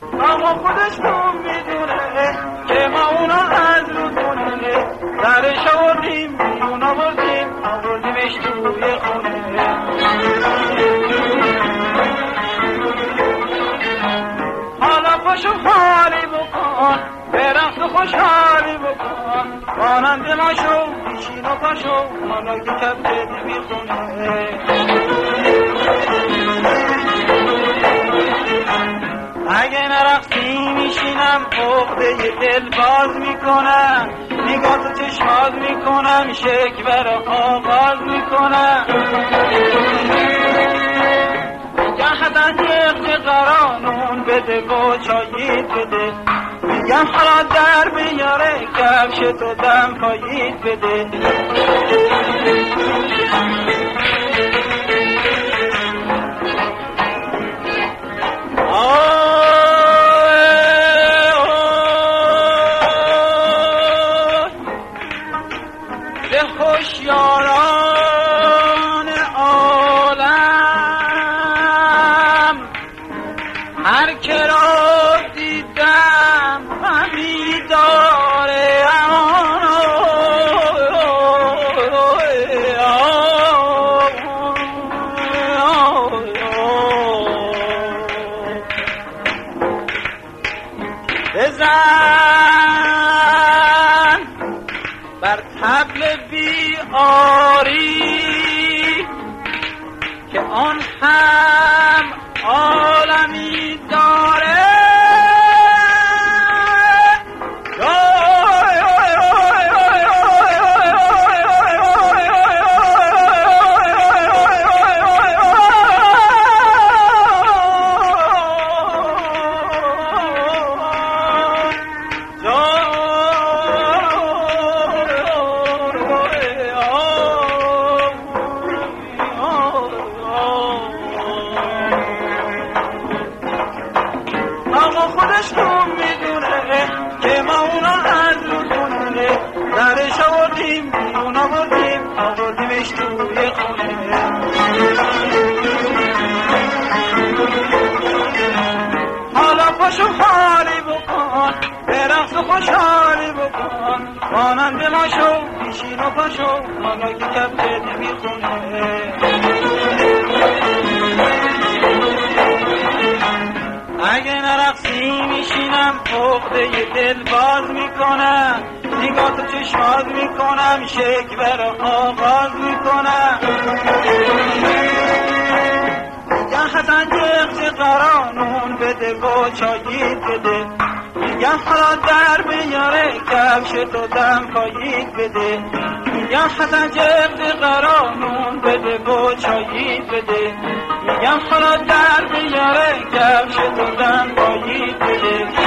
اما خودش کن میدونه که ما اونا از رو دونه درش آوردیم بیرون آوردیمش توی خونه. حالا پاشو خالی بکن برقص و خوشحالی بکن مانند ما شو بیشین و پاشو حالا که کبت میخونه. اگه نرقصی میشینم عقده دل باز میکنم نگاه تو چشماز میکنم شکوه را آغاز میکنم. میگم حدن یه قرانون بده و چایید بده میگم حالا در بیاره کفش تو دم پایید بده. هوشیاران عالم هر که را دیدم همی داره بزن بر طبل بیاری که آن هم عالمی داره. خودش کن میدونه که ما اونا از رو دونه درش آوردیم بیرون آوردیمش توی خونه. حالا پاشو خالی بکن برقص و خوشحالی بکن مانند ما شو بیشین و پاشو حالا که کبت میخونه. اگه نرقصی میشینم عقده دل باز میکنم نگاه تو چشماز میکنم شکوه را آغاز میکنم. میگم حسن یه قرانون بده و چایید بده میگم حالا در بیاره کفش تو دم پایید بده. میگم حسن یه قرانون بده و چایید بده میگم حالا در بیاره کفش تو دم پایید بده.